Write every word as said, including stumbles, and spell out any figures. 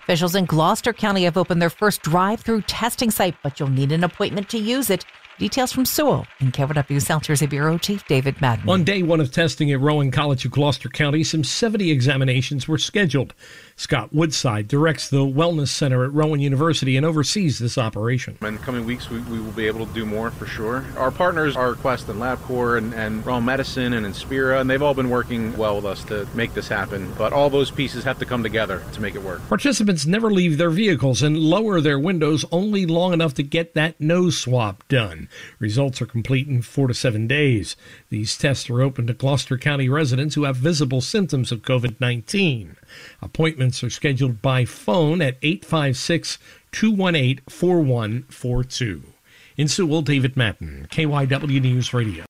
Officials in Gloucester County have opened their first drive-through testing site, but you'll need an appointment to use it. Details from Sewell and K W W South Jersey Bureau Chief David Madden. On day one of testing at Rowan College of Gloucester County, some seventy examinations were scheduled. Scott Woodside directs the Wellness Center at Rowan University and oversees this operation. In the coming weeks, we, we will be able to do more for sure. Our partners are Quest and LabCorp and, and Rowan Medicine and Inspira, and they've all been working well with us to make this happen. But all those pieces have to come together to make it work. Participants never leave their vehicles and lower their windows only long enough to get that nose swab done. Results are complete in four to seven days. These tests are open to Gloucester County residents who have visible symptoms of COVID nineteen. Appointments are scheduled by phone at eight five six, two one eight, four one four two. In Sewell, David Madden, K Y W News Radio.